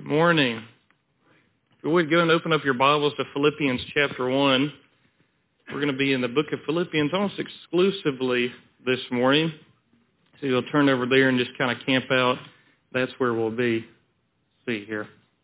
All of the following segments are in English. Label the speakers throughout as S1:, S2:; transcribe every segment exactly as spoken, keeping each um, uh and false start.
S1: Morning. If you would go and open up your Bibles to Philippians chapter one. We're going to be in the book of Philippians almost exclusively this morning. So you'll turn over there and just kind of camp out. That's where we'll be. Let's see here.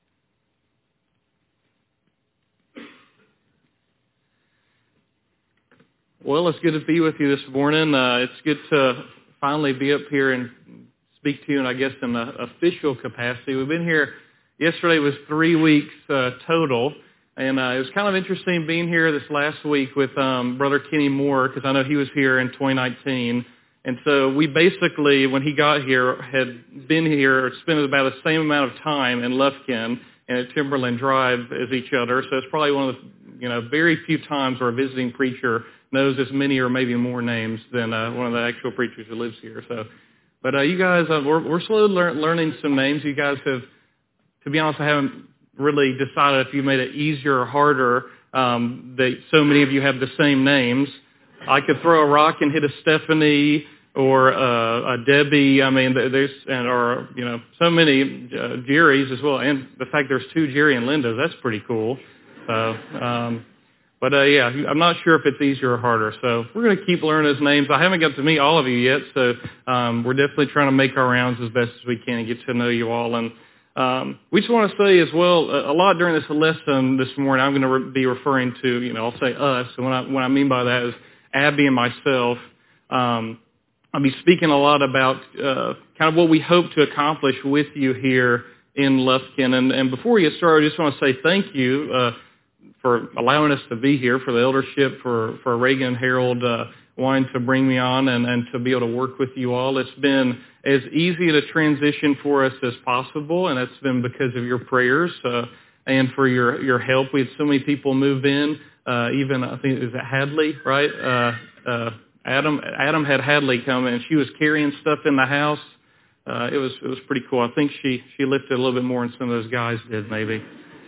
S1: Well, it's good to be with you this morning. Uh, it's good to finally be up here and speak to you, and I guess in an official capacity. We've been here. Yesterday was three weeks uh, total, and uh, it was kind of interesting being here this last week with um, Brother Kenny Moore, because I know he was here in twenty nineteen. And so we basically, when he got here, had been here or spent about the same amount of time in Lufkin and at Timberland Drive as each other. So it's probably one of the, you know, very few times where a visiting preacher knows as many or maybe more names than uh, one of the actual preachers who lives here. So, but uh, you guys, uh, we're, we're slowly lear- learning some names. You guys have, to be honest, I haven't really decided if you made it easier or harder um, that so many of you have the same names. I could throw a rock and hit a Stephanie or uh, a Debbie. I mean, there's and or you know so many uh, Jerrys as well, and the fact there's two Jerry and Lindas, that's pretty cool. So, um, but uh, yeah, I'm not sure if it's easier or harder. So we're going to keep learning those names. I haven't got to meet all of you yet, so um, we're definitely trying to make our rounds as best as we can and get to know you all. And um, we just want to say as well, a lot during this lesson this morning, I'm going to re- be referring to, you know, I'll say us, and what I, what I mean by that is Abby and myself. Um, I'll be speaking a lot about uh, kind of what we hope to accomplish with you here in Lufkin. And, and before we get started, I just want to say thank you uh, for allowing us to be here, for the eldership, for, for Reagan and Harold uh, wanting to bring me on and, and to be able to work with you all. It's been as easy to transition for us as possible, and that's been because of your prayers uh, and for your, your help. We had so many people move in, uh, even, I think, is it Hadley, right? Uh, uh, Adam Adam had Hadley come, and she was carrying stuff in the house. Uh, it was it was pretty cool. I think she, she lifted a little bit more than some of those guys did, maybe.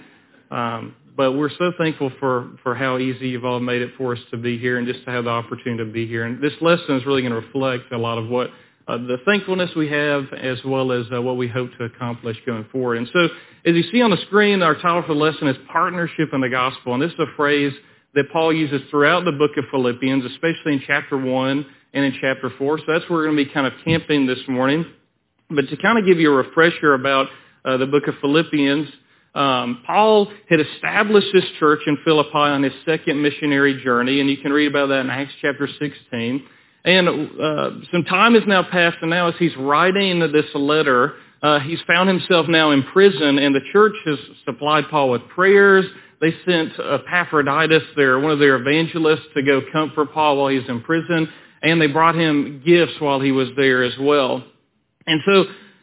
S1: Um, but we're so thankful for, for how easy you've all made it for us to be here and just to have the opportunity to be here. And this lesson is really going to reflect a lot of what uh, the thankfulness we have as well as uh, what we hope to accomplish going forward. And so as you see on the screen, our title for the lesson is Partnership in the Gospel. And this is a phrase that Paul uses throughout the book of Philippians, especially in chapter one and in chapter four. So that's where we're going to be kind of camping this morning. But to kind of give you a refresher about uh, the book of Philippians, um, Paul had established this church in Philippi on his second missionary journey, and you can read about that in Acts chapter sixteen. And uh, some time has now passed, and now as he's writing this letter, uh, he's found himself now in prison, and the church has supplied Paul with prayers. They sent Epaphroditus, their, one of their evangelists, to go comfort Paul while he's in prison, and they brought him gifts while he was there as well. And so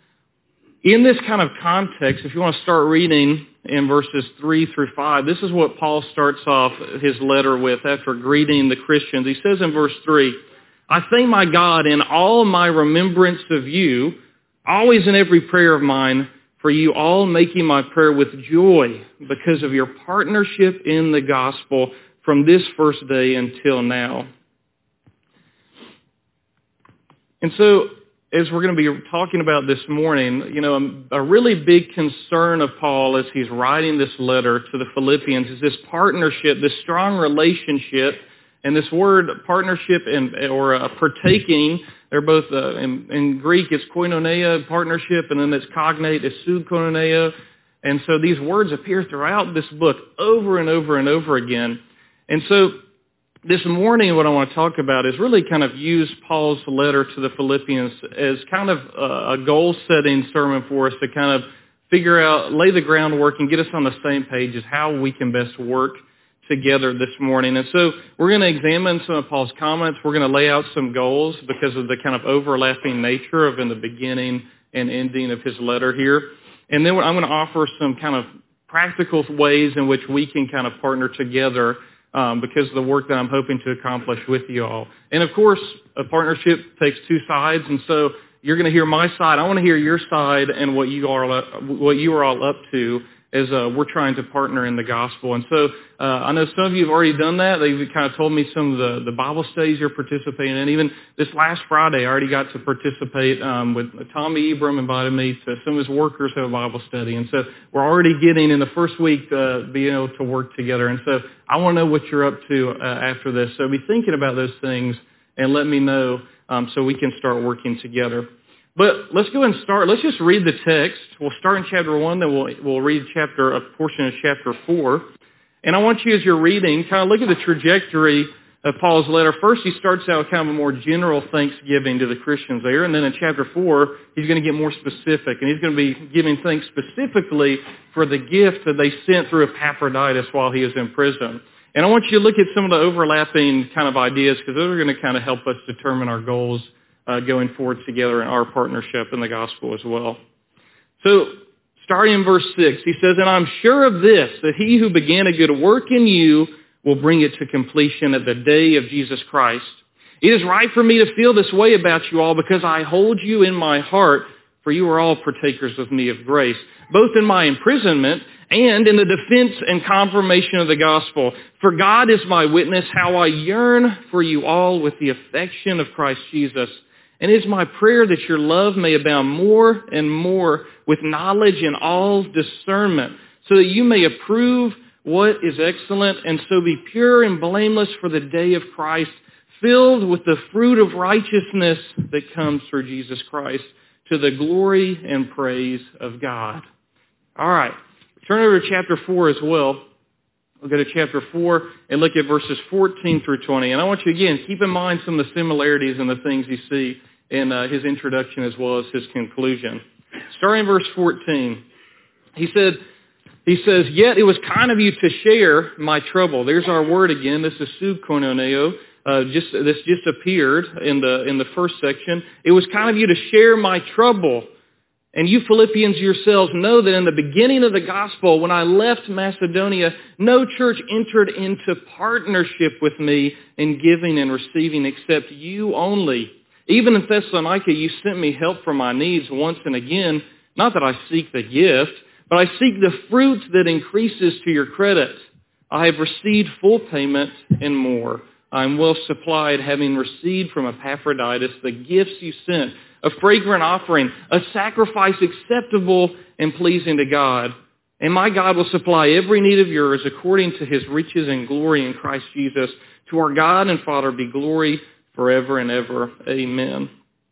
S1: in this kind of context, if you want to start reading in verses three through five, this is what Paul starts off his letter with after greeting the Christians. He says in verse three, "I thank my God in all my remembrance of you, always in every prayer of mine, for you all making my prayer with joy because of your partnership in the gospel from this first day until now." And so, as we're going to be talking about this morning, you know, a really big concern of Paul as he's writing this letter to the Philippians is this partnership, this strong relationship. And this word partnership and or uh, partaking, they're both, uh, in, in Greek, it's koinonia, partnership, and then it's cognate, it's pseudokoinonia. And so these words appear throughout this book over and over and over again. And so this morning what I want to talk about is really kind of use Paul's letter to the Philippians as kind of a goal-setting sermon for us to kind of figure out, lay the groundwork and get us on the same page as how we can best work together this morning. And so we're going to examine some of Paul's comments. We're going to lay out some goals because of the kind of overlapping nature of in the beginning and ending of his letter here. And then I'm going to offer some kind of practical ways in which we can kind of partner together um, because of the work that I'm hoping to accomplish with you all. And of course, a partnership takes two sides. And so you're going to hear my side. I want to hear your side and what you are, what you are all up to as uh, we're trying to partner in the gospel. And so uh, I know some of you have already done that. They've kind of told me some of the, the Bible studies you're participating in. Even this last Friday, I already got to participate um, with Tommy Ebram invited me to some of his workers have a Bible study. And so we're already getting in the first week uh, being able to work together. And so I want to know what you're up to uh, after this. So be thinking about those things and let me know um, so we can start working together. But let's go and start. Let's just read the text. We'll start in chapter one, then we'll we'll read chapter a portion of chapter four. And I want you, as you're reading, kind of look at the trajectory of Paul's letter. First, he starts out with kind of a more general thanksgiving to the Christians there, and then in chapter four, he's going to get more specific, and he's going to be giving thanks specifically for the gift that they sent through Epaphroditus while he was in prison. And I want you to look at some of the overlapping kind of ideas, because those are going to kind of help us determine our goals Uh, going forward together in our partnership in the gospel as well. So, starting in verse six, he says, "And I'm sure of this, that he who began a good work in you will bring it to completion at the day of Jesus Christ. It is right for me to feel this way about you all, because I hold you in my heart, for you are all partakers with me of grace, both in my imprisonment and in the defense and confirmation of the gospel. For God is my witness, how I yearn for you all with the affection of Christ Jesus. And it is my prayer that your love may abound more and more with knowledge and all discernment, so that you may approve what is excellent, and so be pure and blameless for the day of Christ, filled with the fruit of righteousness that comes through Jesus Christ, to the glory and praise of God." All right. Turn over to chapter four as well. We'll go to chapter four and look at verses fourteen through twenty. And I want you, again, keep in mind some of the similarities in the things you see in uh, his introduction as well as his conclusion. Starting in verse fourteen, he said, he says, "Yet it was kind of you to share my trouble." There's our word again. This is subkoinoneo. Uh, just this just appeared in the in the first section. It was kind of you to share my trouble. "And you Philippians yourselves know that in the beginning of the gospel, when I left Macedonia, no church entered into partnership with me in giving and receiving except you only. Even in Thessalonica, you sent me help for my needs once and again. Not that I seek the gift, but I seek the fruit that increases to your credit. I have received full payment and more. I am well supplied, having received from Epaphroditus the gifts you sent, a fragrant offering, a sacrifice acceptable and pleasing to God. And my God will supply every need of yours according to his riches and glory in Christ Jesus. To our God and Father be glory forever and ever. Amen."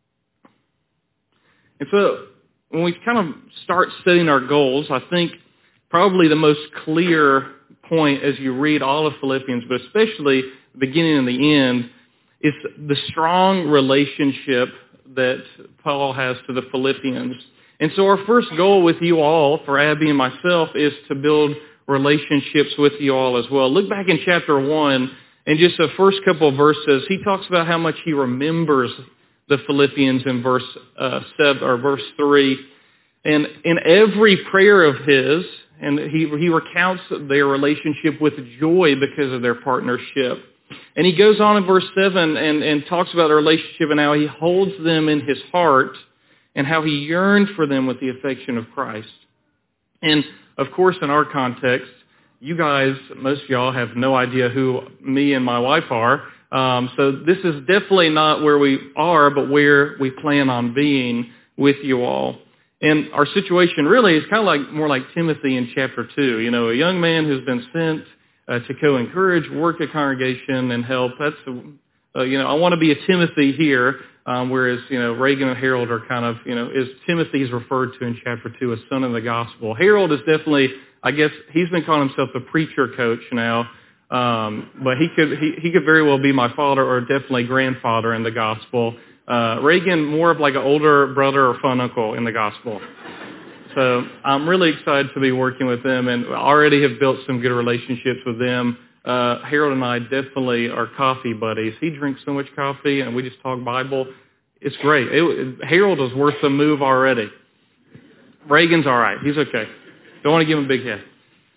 S1: And so when we kind of start setting our goals, I think probably the most clear point as you read all of Philippians, but especially the beginning and the end, is the strong relationship that Paul has to the Philippians. And so our first goal with you all, for Abby and myself, is to build relationships with you all as well. Look back in chapter one, and just the first couple of verses, he talks about how much he remembers the Philippians in verse uh, seven or verse three. And in every prayer of his, and he he recounts their relationship with joy because of their partnership. And he goes on in verse seven and, and talks about the relationship and how he holds them in his heart and how he yearned for them with the affection of Christ. And, of course, in our context, you guys, most of y'all have no idea who me and my wife are. Um, so this is definitely not where we are, but where we plan on being with you all. And our situation really is kind of like more like Timothy in chapter two. You know, a young man who's been sent uh, to co-encourage, work at congregation, and help. That's, uh, you know, I want to be a Timothy here, um, whereas, you know, Reagan and Harold are kind of, you know, is Timothy's referred to in chapter two as son of the gospel. Harold is definitely, I guess, he's been calling himself the preacher coach now. Um, but he could he, he could very well be my father or definitely grandfather in the gospel. Uh, Reagan, more of like an older brother or fun uncle in the gospel. So I'm really excited to be working with them, and already have built some good relationships with them. Uh, Harold and I definitely are coffee buddies. He drinks so much coffee, and we just talk Bible. It's great. It, it, Harold is worth the move already. Reagan's all right. He's okay. Don't want to give him a big head.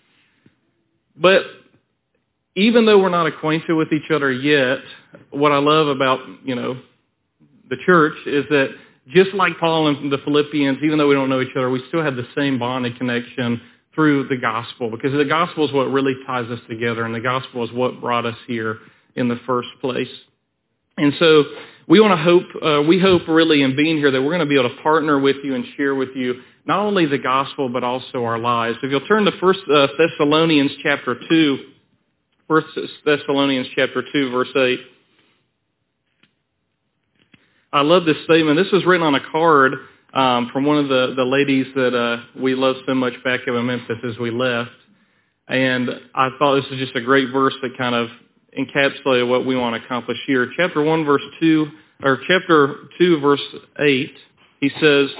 S1: But even though we're not acquainted with each other yet, what I love about, you know, the church is that just like Paul and the Philippians, even though we don't know each other, we still have the same bond and connection through the gospel, because the gospel is what really ties us together, and the gospel is what brought us here in the first place. And so we want to hope, uh, we hope really in being here that we're going to be able to partner with you and share with you not only the gospel but also our lives. If you'll turn to First Thessalonians chapter two, First Thessalonians chapter two, verse eight. I love this statement. This was written on a card um, from one of the, the ladies that uh, we love so much back in Memphis as we left. And I thought this was just a great verse that kind of encapsulated what we want to accomplish here. Chapter one, verse two, or chapter two, verse eight, he says,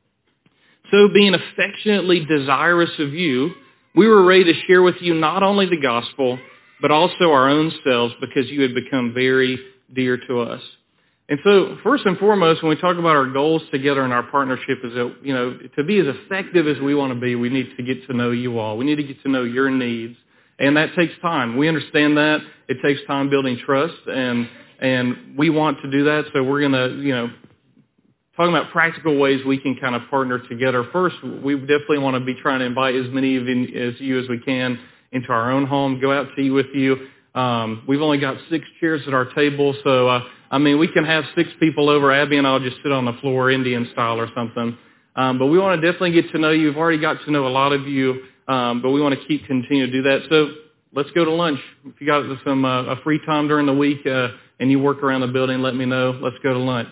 S1: "So being affectionately desirous of you, we were ready to share with you not only the gospel, but also our own selves, because you had become very dear to us." And so, first and foremost, when we talk about our goals together in our partnership, is that, you know, to be as effective as we want to be, we need to get to know you all. We need to get to know your needs. And that takes time. We understand that. It takes time building trust, and and we want to do that. So we're going to, you know, talking about practical ways we can kind of partner together. First, we definitely want to be trying to invite as many of you as, you as we can into our own home, go out to eat with you. Um, we've only got six chairs at our table, so, uh, I mean, we can have six people over. Abby and I'll just sit on the floor Indian style or something. Um, but we want to definitely get to know you. We've already got to know a lot of you. Um, but we want to keep continue to do that. So let's go to lunch. If you got some uh, a free time during the week uh, and you work around the building, let me know. Let's go to lunch.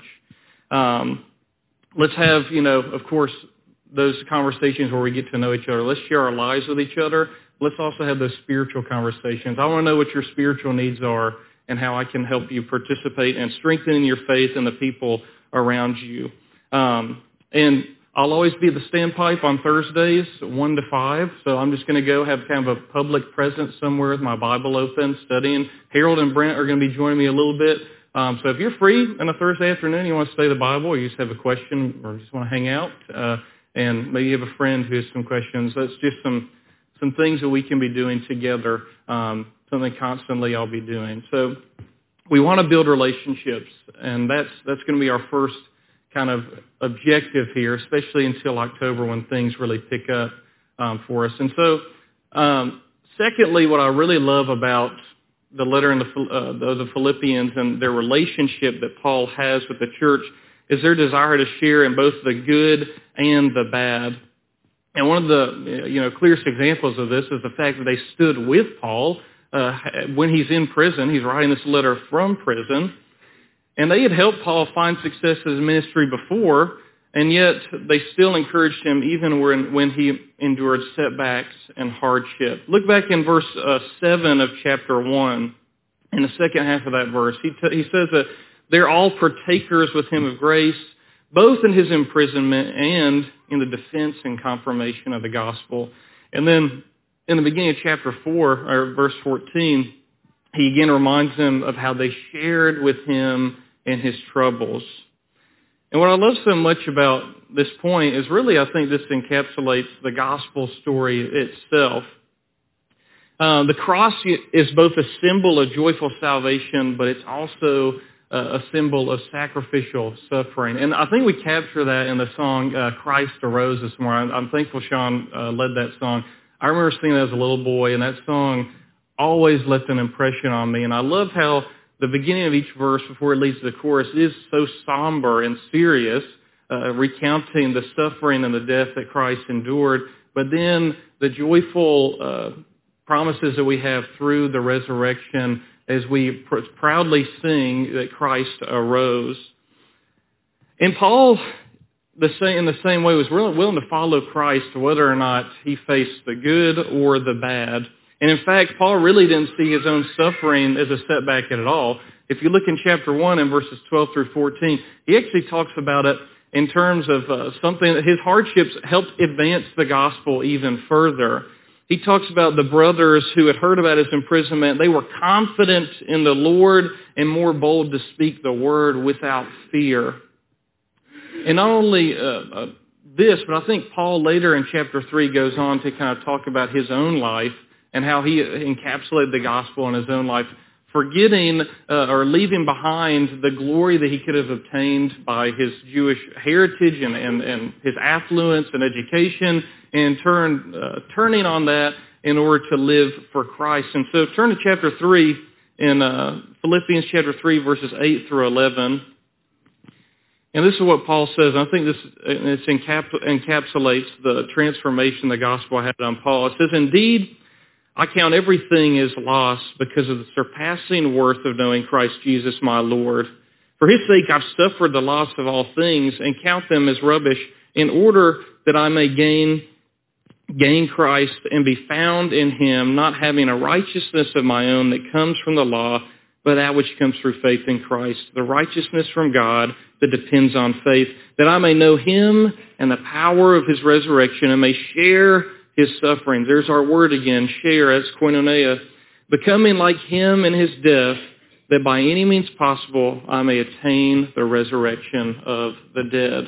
S1: Um, let's have, you know, of course, those conversations where we get to know each other. Let's share our lives with each other. Let's also have those spiritual conversations. I want to know what your spiritual needs are and how I can help you participate and strengthen your faith in the people around you. Um, and I'll always be the standpipe on Thursdays, one to five. So I'm just going to go have kind of a public presence somewhere with my Bible open, studying. Harold and Brent are going to be joining me a little bit. Um, so if you're free on a Thursday afternoon, you want to study the Bible, or you just have a question, or just want to hang out, uh, and maybe you have a friend who has some questions, that's just some some things that we can be doing together, um, something constantly I'll be doing. So we want to build relationships, and that's that's going to be our first kind of objective here, especially until October when things really pick up um, for us. And so, um, secondly, what I really love about the letter in the, uh, the, the Philippians and their relationship that Paul has with the church is their desire to share in both the good and the bad. And one of the you know clearest examples of this is the fact that they stood with Paul uh, when he's in prison. He's writing this letter from prison. And they had helped Paul find success in his ministry before, and yet they still encouraged him even when, when he endured setbacks and hardship. Look back in verse uh, seven of chapter one, in the second half of that verse. He, t- he says that they're all partakers with him of grace, both in his imprisonment and in the defense and confirmation of the gospel. And then in the beginning of chapter four, or verse fourteen, he again reminds them of how they shared with him in his troubles. And what I love so much about this point is really, I think this encapsulates the gospel story itself. Uh, the cross is both a symbol of joyful salvation, but it's also uh, a symbol of sacrificial suffering. And I think we capture that in the song, uh, Christ Arose this morning. I'm, I'm thankful Sean uh, led that song. I remember singing that as a little boy, and that song always left an impression on me. And I love how the beginning of each verse before it leads to the chorus is so somber and serious, uh, recounting the suffering and the death that Christ endured. But then the joyful uh, promises that we have through the resurrection as we pr- proudly sing that Christ arose. And Paul, the same, in the same way, was willing, willing to follow Christ whether or not he faced the good or the bad. And in fact, Paul really didn't see his own suffering as a setback at all. If you look in chapter one and verses twelve through fourteen, he actually talks about it in terms of uh, something that his hardships helped advance the gospel even further. He talks about the brothers who had heard about his imprisonment. They were confident in the Lord and more bold to speak the word without fear. And not only uh, uh, this, but I think Paul later in chapter three goes on to kind of talk about his own life and how he encapsulated the gospel in his own life forgetting uh, or leaving behind the glory that he could have obtained by his Jewish heritage and, and, and his affluence and education, and turn, uh, turning on that in order to live for Christ. And so turn to chapter three in uh, Philippians chapter three, verses eight through eleven. And this is what Paul says. I think this it's encap- encapsulates the transformation the gospel had on Paul. It says, "Indeed, I count everything as loss because of the surpassing worth of knowing Christ Jesus my Lord. For his sake I've suffered the loss of all things and count them as rubbish in order that I may gain gain Christ and be found in him, not having a righteousness of my own that comes from the law, but that which comes through faith in Christ, the righteousness from God that depends on faith, that I may know him and the power of his resurrection and may share his sufferings." There's our word again, share, that's koinonia. "Becoming like him in his death, that by any means possible I may attain the resurrection of the dead."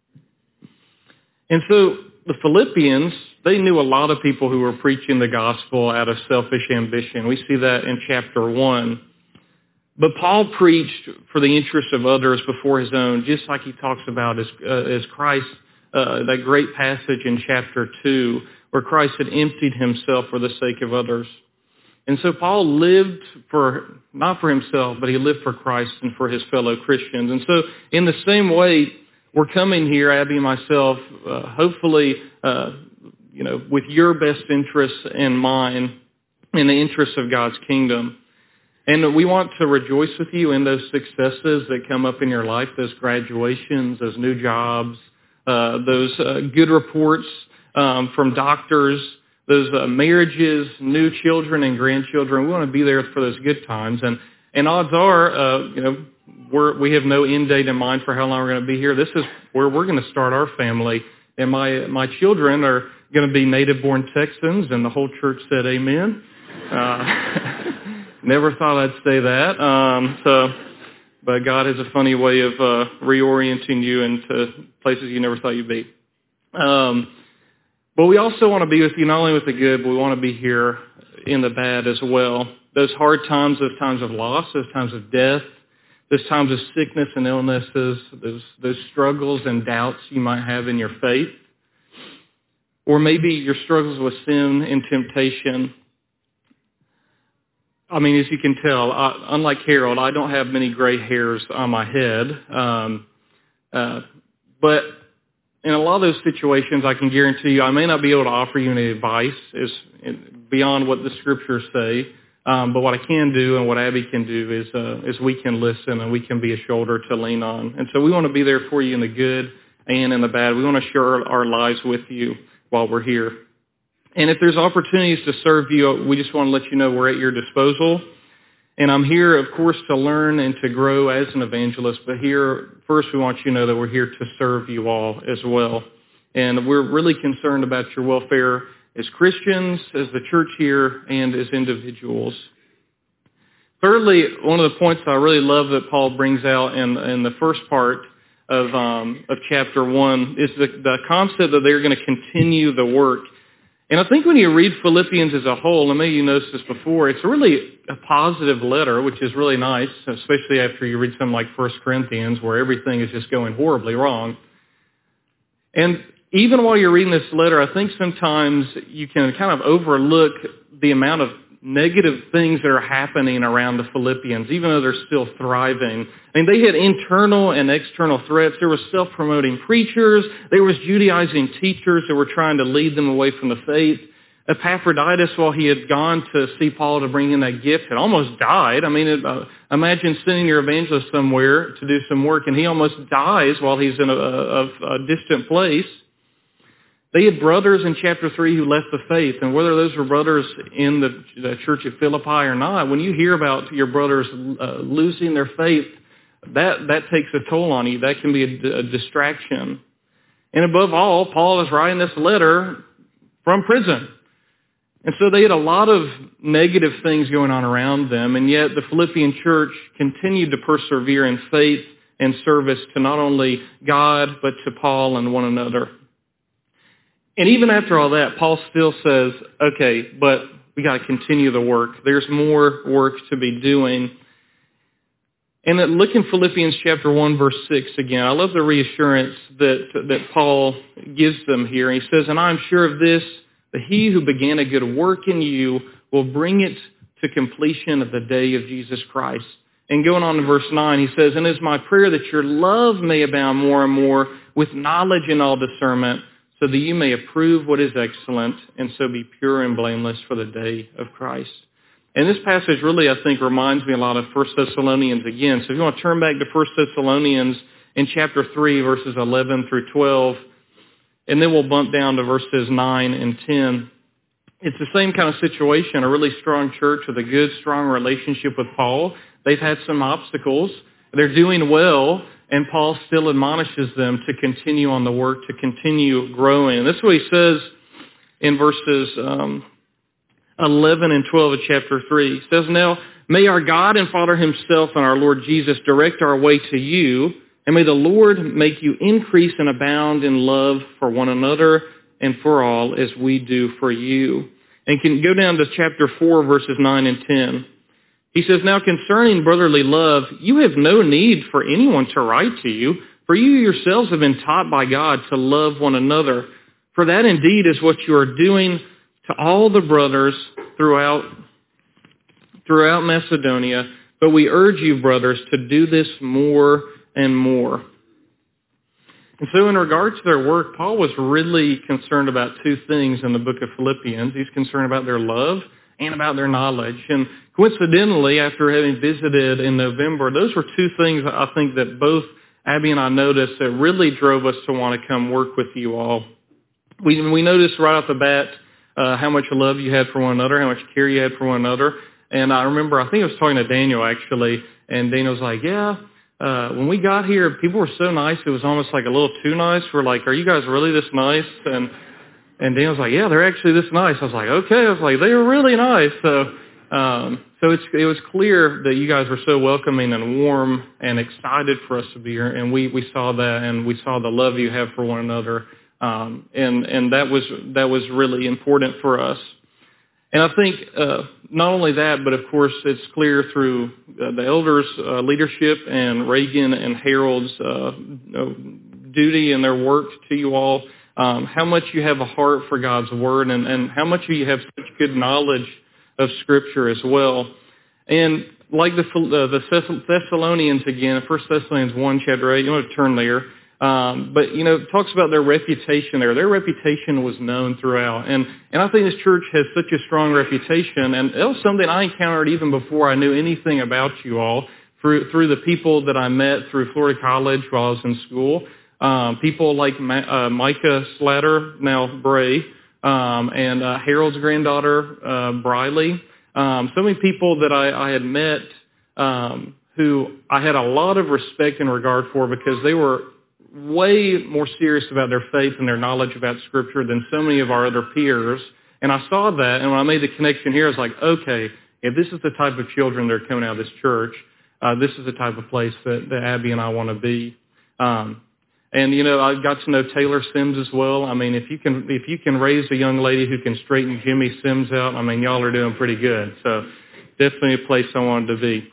S1: And so the Philippians, they knew a lot of people who were preaching the gospel out of selfish ambition. We see that in chapter one. But Paul preached for the interest of others before his own, just like he talks about as, uh, as Christ, uh, that great passage in chapter two, where Christ had emptied himself for the sake of others. And so Paul lived for, not for himself, but he lived for Christ and for his fellow Christians. And so in the same way, we're coming here, Abby and myself, uh, hopefully, uh, you know, with your best interests in mind, in the interests of God's kingdom. And we want to rejoice with you in those successes that come up in your life, those graduations, those new jobs, uh, those uh, good reports um, from doctors, those uh, marriages, new children and grandchildren. We want to be there for those good times. And, and odds are, uh, you know, we're, we have no end date in mind for how long we're going to be here. This is where we're going to start our family. And my, my children are going to be native-born Texans, and the whole church said amen. Uh, never thought I'd say that. Um, so, but God has a funny way of uh, reorienting you into places you never thought you'd be. Um, but we also want to be with you not only with the good, but we want to be here in the bad as well. Those hard times, those times of loss, those times of death, those times of sickness and illnesses, those, those struggles and doubts you might have in your faith, or maybe your struggles with sin and temptation. I mean, as you can tell, I, unlike Harold, I don't have many gray hairs on my head. Um, uh, but in a lot of those situations, I can guarantee you, I may not be able to offer you any advice is beyond what the scriptures say. Um, but what I can do and what Abby can do is, uh, is we can listen and we can be a shoulder to lean on. And so we want to be there for you in the good and in the bad. We want to share our, our lives with you while we're here. And if there's opportunities to serve you, we just want to let you know we're at your disposal. And I'm here, of course, to learn and to grow as an evangelist. But here, first, we want you to know that we're here to serve you all as well. And we're really concerned about your welfare as Christians, as the church here, and as individuals. Thirdly, one of the points I really love that Paul brings out in, in the first part of, um, of chapter one is the, the concept that they're going to continue the work. And I think when you read Philippians as a whole, and maybe you noticed this before, it's really a positive letter, which is really nice, especially after you read something like First Corinthians, where everything is just going horribly wrong. And even while you're reading this letter, I think sometimes you can kind of overlook the amount of negative things that are happening around the Philippians, even though they're still thriving. I mean, they had internal and external threats. There were self-promoting preachers. There was Judaizing teachers that were trying to lead them away from the faith. Epaphroditus, while he had gone to see Paul to bring in that gift, had almost died. I mean, it, uh, imagine sending your evangelist somewhere to do some work, and he almost dies while he's in a, a, a distant place. They had brothers in chapter three who left the faith, and whether those were brothers in the, the church at Philippi or not, when you hear about your brothers uh, losing their faith, that, that takes a toll on you. That can be a, a distraction. And above all, Paul is writing this letter from prison. And so they had a lot of negative things going on around them, and yet the Philippian church continued to persevere in faith and service to not only God, but to Paul and one another. And even after all that, Paul still says, okay, but we got to continue the work. There's more work to be doing. And look in Philippians chapter one, verse six again. I love the reassurance that, that Paul gives them here. He says, and I'm sure of this, that he who began a good work in you will bring it to completion at the day of Jesus Christ. And going on to verse nine, he says, and it's my prayer that your love may abound more and more with knowledge and all discernment, so that you may approve what is excellent, and so be pure and blameless for the day of Christ. And this passage really, I think, reminds me a lot of First Thessalonians again. So if you want to turn back to First Thessalonians in chapter three, verses eleven through twelve, and then we'll bump down to verses nine and ten. It's the same kind of situation, a really strong church with a good, strong relationship with Paul. They've had some obstacles. They're doing well, and Paul still admonishes them to continue on the work, to continue growing. And this is what he says in verses um, eleven and twelve of chapter three. He says, now, may our God and Father himself and our Lord Jesus direct our way to you, and may the Lord make you increase and abound in love for one another and for all as we do for you. And can go down to chapter four, verses nine and ten. He says, now concerning brotherly love, you have no need for anyone to write to you, for you yourselves have been taught by God to love one another. For that indeed is what you are doing to all the brothers throughout, throughout Macedonia. But we urge you, brothers, to do this more and more. And so in regards to their work, Paul was really concerned about two things in the book of Philippians. He's concerned about their love and about their knowledge. And coincidentally, after having visited in November, those were two things I think that both Abby and I noticed that really drove us to want to come work with you all. We, we noticed right off the bat uh, how much love you had for one another, how much care you had for one another. And I remember, I think I was talking to Daniel actually, and Daniel was like, yeah, Uh, when we got here, people were so nice, it was almost like a little too nice. We're like, are you guys really this nice? And and Dan was like, yeah, they're actually this nice. I was like, okay. I was like, they were really nice. So um, so it's, it was clear that you guys were so welcoming and warm and excited for us to be here. And we, we saw that, and we saw the love you have for one another. Um, and and that was that was really important for us. And I think uh, not only that, but of course it's clear through uh, the elders' uh, leadership and Reagan and Harold's uh, you know, duty and their work to you all, um, how much you have a heart for God's Word, and, and how much you have such good knowledge of Scripture as well. And like the, uh, the Thessalonians again, First Thessalonians one, chapter eight, you want to turn there. Um, but, you know, it talks about their reputation there. Their reputation was known throughout. And, and I think this church has such a strong reputation. And it was something I encountered even before I knew anything about you all, through, through the people that I met through Florida College while I was in school. Um, people like Ma- uh, Micah Slatter, now Bray, um, and uh, Harold's granddaughter, uh, Briley. Um, so many people that I, I had met um, who I had a lot of respect and regard for because they were way more serious about their faith and their knowledge about Scripture than so many of our other peers. And I saw that, and when I made the connection here, I was like, okay, if this is the type of children that are coming out of this church, uh, this is the type of place that, that Abby and I want to be. Um, and, you know, I got to know Taylor Sims as well. I mean, if you can if you can raise a young lady who can straighten Jimmy Sims out, I mean, y'all are doing pretty good. So definitely a place I wanted to be.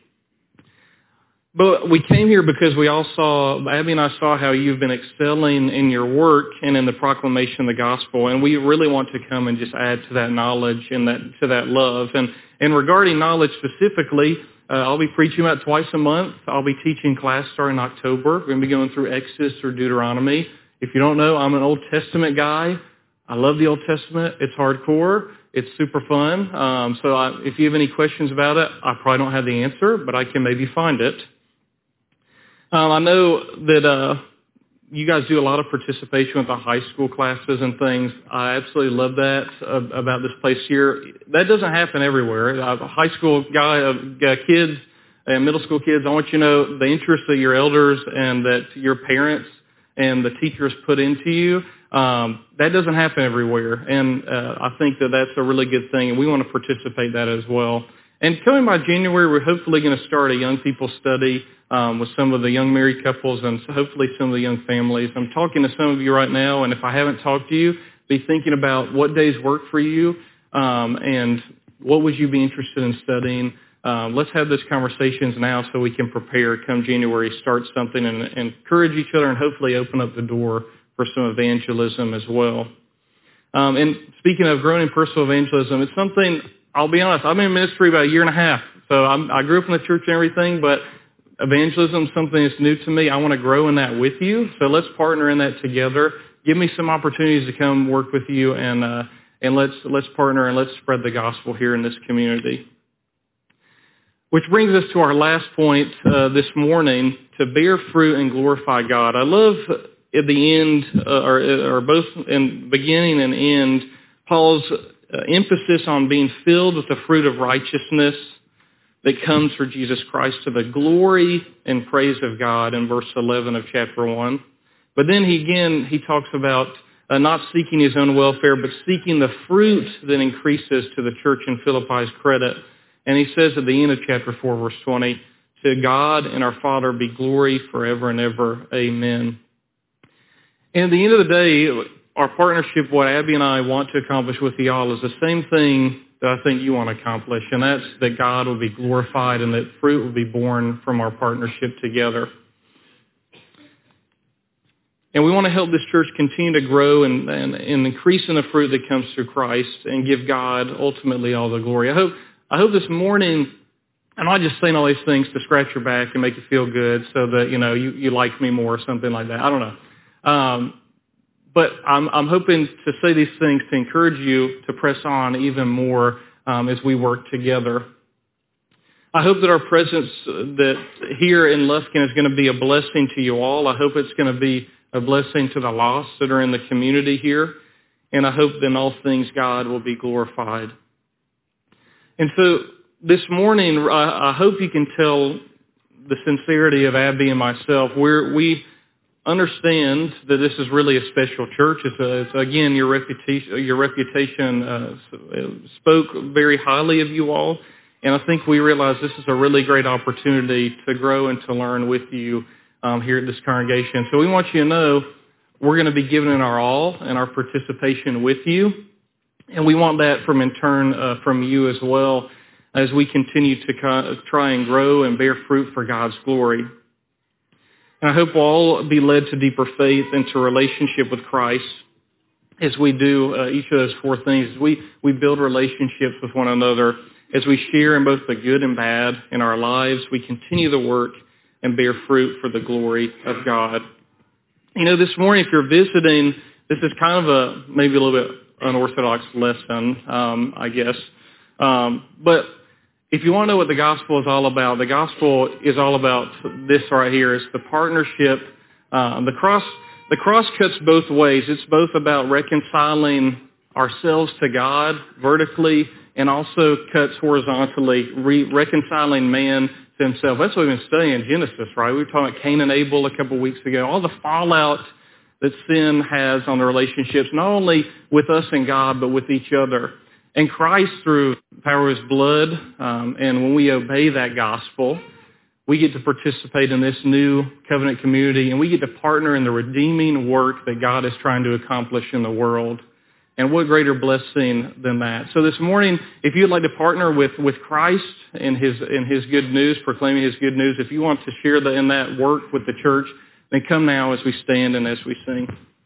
S1: But we came here because we all saw, Abby and I saw how you've been excelling in your work and in the proclamation of the gospel, and we really want to come and just add to that knowledge and that to that love. And, and regarding knowledge specifically, uh, I'll be preaching about twice a month. I'll be teaching class starting in October. We're going to be going through Exodus or Deuteronomy. If you don't know, I'm an Old Testament guy. I love the Old Testament. It's hardcore. It's super fun. Um, so I, if you have any questions about it, I probably don't have the answer, but I can maybe find it. Um, I know that uh, you guys do a lot of participation with the high school classes and things. I absolutely love that uh, about this place here. That doesn't happen everywhere. Uh, high school guy, uh, kids and middle school kids, I want you to know the interest that your elders and that your parents and the teachers put into you, um, that doesn't happen everywhere. And uh, I think that that's a really good thing, and we want to participate in that as well. And coming by January, we're hopefully going to start a young people study um, with some of the young married couples and hopefully some of the young families. I'm talking to some of you right now, and if I haven't talked to you, be thinking about what days work for you um, and What would you be interested in studying? Um, let's have those conversations now so we can prepare come January, start something and, and encourage each other and hopefully open up the door for some evangelism as well. Um, and speaking of growing in personal evangelism, it's something, I'll be honest, I've been in ministry about a year and a half. So I'm, I grew up in the church and everything, but evangelism is something that's new to me. I want to grow in that with you. So let's partner in that together. Give me some opportunities to come work with you and uh, and let's let's partner and let's spread the gospel here in this community. Which brings us to our last point uh, this morning, to bear fruit and glorify God. I love at the end, uh, or, or both in beginning and end, Paul's uh, emphasis on being filled with the fruit of righteousness that comes for Jesus Christ to the glory and praise of God in verse eleven of chapter one. But then he again, he talks about uh, not seeking his own welfare, but seeking the fruit that increases to the church in Philippi's credit. And he says at the end of chapter four, verse twenty, to God and our Father be glory forever and ever. Amen. And at the end of the day, our partnership, what Abby and I want to accomplish with y'all is the same thing that I think you want to accomplish, and that's that God will be glorified and that fruit will be born from our partnership together. And we want to help this church continue to grow and, and, and increase in the fruit that comes through Christ and give God ultimately all the glory. I hope I hope this morning, I'm not just saying all these things to scratch your back and make you feel good so that, you know, you, you like me more or something like that. I don't know. Um, but I'm, I'm hoping to say these things to encourage you to press on even more um, as we work together. I hope that our presence that here in Lufkin is going to be a blessing to you all. I hope it's going to be a blessing to the lost that are in the community here. And I hope that in all things God will be glorified. And so this morning, I, I hope you can tell the sincerity of Abby and myself. We're, we understand that this is really a special church. It's, a, it's again, your reputation, your reputation uh, spoke very highly of you all. And I think we realize this is a really great opportunity to grow and to learn with you um, here at this congregation. So we want you to know we're going to be giving it our all and our participation with you. And we want that from in turn uh, from you as well as we continue to co- try and grow and bear fruit for God's glory. And I hope we'll all be led to deeper faith and to relationship with Christ as we do uh, each of those four things. We, we build relationships with one another. As we share in both the good and bad in our lives, we continue the work and bear fruit for the glory of God. You know, this morning, if you're visiting, this is kind of a maybe a little bit unorthodox lesson, um, I guess. Um, but if you want to know what the gospel is all about, the gospel is all about this right here. It's the partnership. Uh, the cross, the cross cuts both ways. It's both about reconciling ourselves to God vertically and also cuts horizontally, re- reconciling man to himself. That's what we've been studying in Genesis, right? We were talking about Cain and Abel a couple of weeks ago. All the fallout that sin has on the relationships, not only with us and God, but with each other. And Christ, through the power of his blood, um, and when we obey that gospel, we get to participate in this new covenant community, and we get to partner in the redeeming work that God is trying to accomplish in the world. And what greater blessing than that? So this morning, if you'd like to partner with, with Christ in his in his good news, proclaiming his good news, if you want to share the, in that work with the church, then come now as we stand and as we sing.